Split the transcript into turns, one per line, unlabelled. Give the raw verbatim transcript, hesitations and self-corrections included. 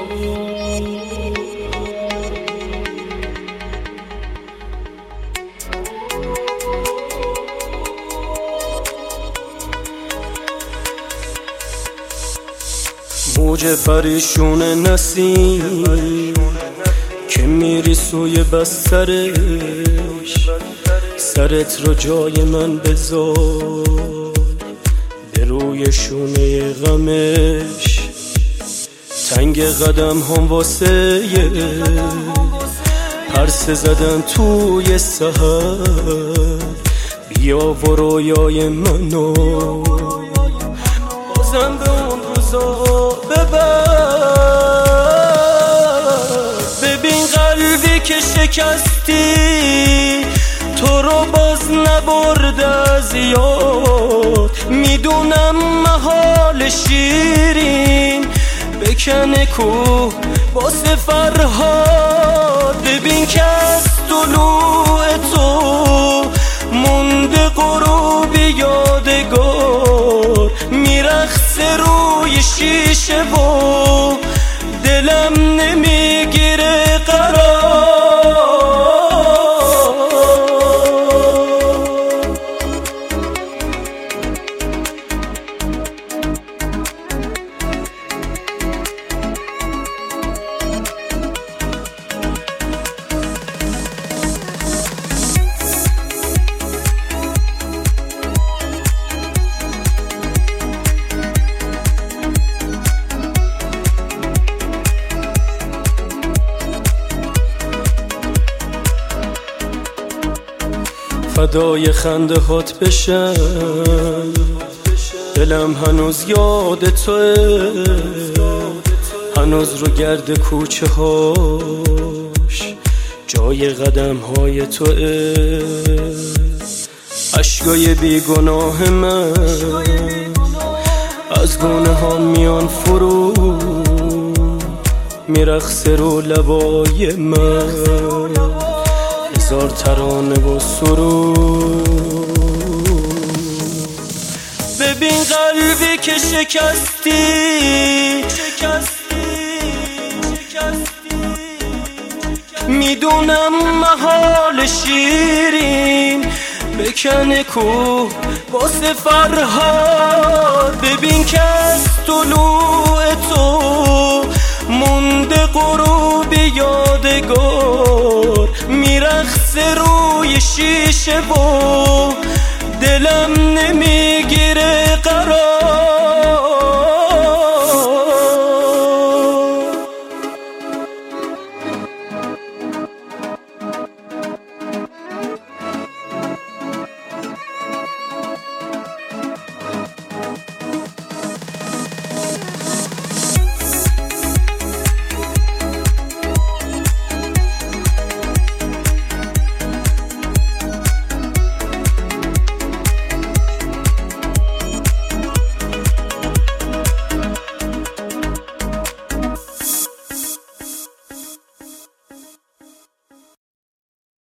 موج پریشون نسیم که میری سوی بسترش، سرت رو جای من بذار به روی شونه غمش. تنگ قدم هم واسه پرسه زدن توی سحر، بیا و رویای منو بازم به اون روزا ببر. ببین قلبی که شکستی تو رو باز نبرده از یاد، میدونم محال شیرین بکنه کوه واسه فرهاد. ببین که از طلوع تو مونده غروبی یادگار، میرخصه روی شیشه و دلم نمیگیره قرار. فدای خنده هات بشم، دلم هنوز یاد توه، هنوز رو گرد کوچه هاش جای قدم های توه. عشقای بیگناه من از گونه ها میان فرو، میرخصه رو لبای من هزار ترانه و سرود. ببین قلبی که شکستی میدونم محال شیرین بکنه کوه واسه فرهاد. ببین که از طلوع تو مونده غروبی یادگار، میرخصه روی شیشه و دلم نمی